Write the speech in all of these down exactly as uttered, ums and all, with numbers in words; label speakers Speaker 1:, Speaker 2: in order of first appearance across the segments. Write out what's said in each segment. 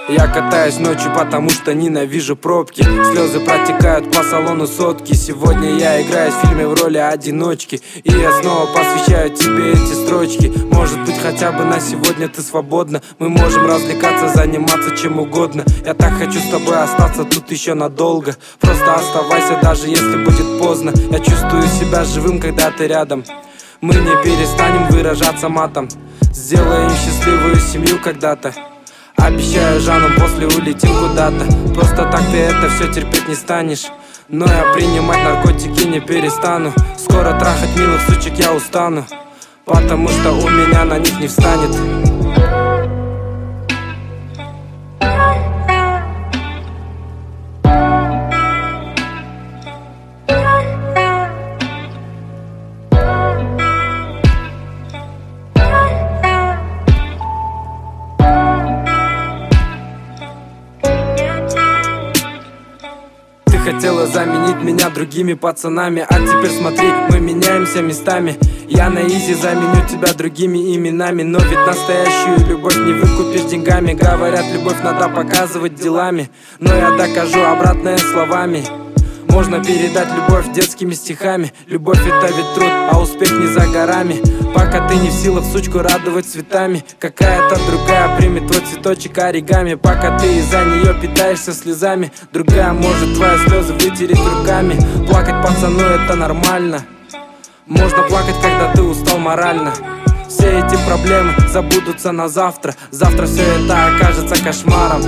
Speaker 1: Я катаюсь ночью, потому что ненавижу пробки. Слезы протекают по салону сотки. Сегодня я играю в фильме в роли одиночки, и я снова посвящаю тебе эти строчки. Может быть, хотя бы на сегодня ты свободна. Мы можем развлекаться, заниматься чем угодно. Я так хочу с тобой остаться тут еще надолго. Просто оставайся, даже если будет поздно. Я чувствую себя живым, когда ты рядом. Мы не перестанем выражаться матом. Сделаем счастливую семью когда-то. Обещаю, Жаном, после улетим куда-то. Просто так ты это все терпеть не станешь. Но я принимать наркотики не перестану. Скоро трахать милых сучек я устану, потому что у меня на них не встанет. Хотела заменить меня другими пацанами, а теперь смотри, мы меняемся местами. Я на изи заменю тебя другими именами. Но ведь настоящую любовь не выкупишь деньгами. Говорят, любовь надо показывать делами, но я докажу обратное словами. Можно передать любовь детскими стихами. Любовь это ведь труд, а успех не за горами. Пока ты не в силах сучку радовать цветами, какая-то другая примет твой цветочек оригами. Пока ты из-за нее питаешься слезами, другая может твои слезы вытереть руками. Плакать пацану это нормально. Можно плакать, когда ты устал морально. Все эти проблемы забудутся на завтра. Завтра все это окажется кошмаром.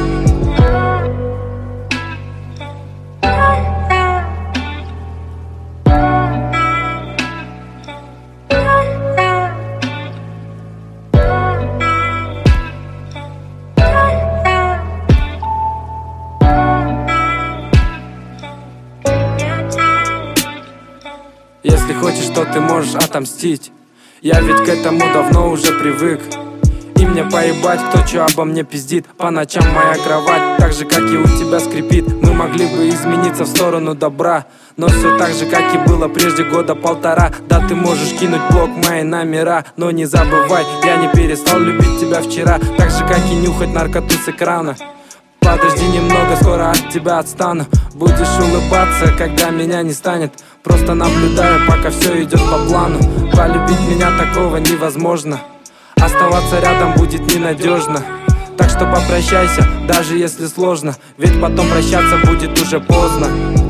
Speaker 1: Если хочешь, то ты можешь отомстить. Я ведь к этому давно уже привык. И мне поебать, кто чё обо мне пиздит. По ночам моя кровать так же, как и у тебя, скрипит. Мы могли бы измениться в сторону добра, но все так же, как и было прежде года полтора. Да, ты можешь кинуть блок мои номера, но не забывай, я не перестал любить тебя вчера. Так же, как и нюхать наркоту с экрана. Подожди немного, скоро от тебя отстану. Будешь улыбаться, когда меня не станет. Просто наблюдаю, пока все идет по плану. Полюбить меня такого невозможно. Оставаться рядом будет ненадежно. Так что попрощайся, даже если сложно. Ведь потом прощаться будет уже поздно.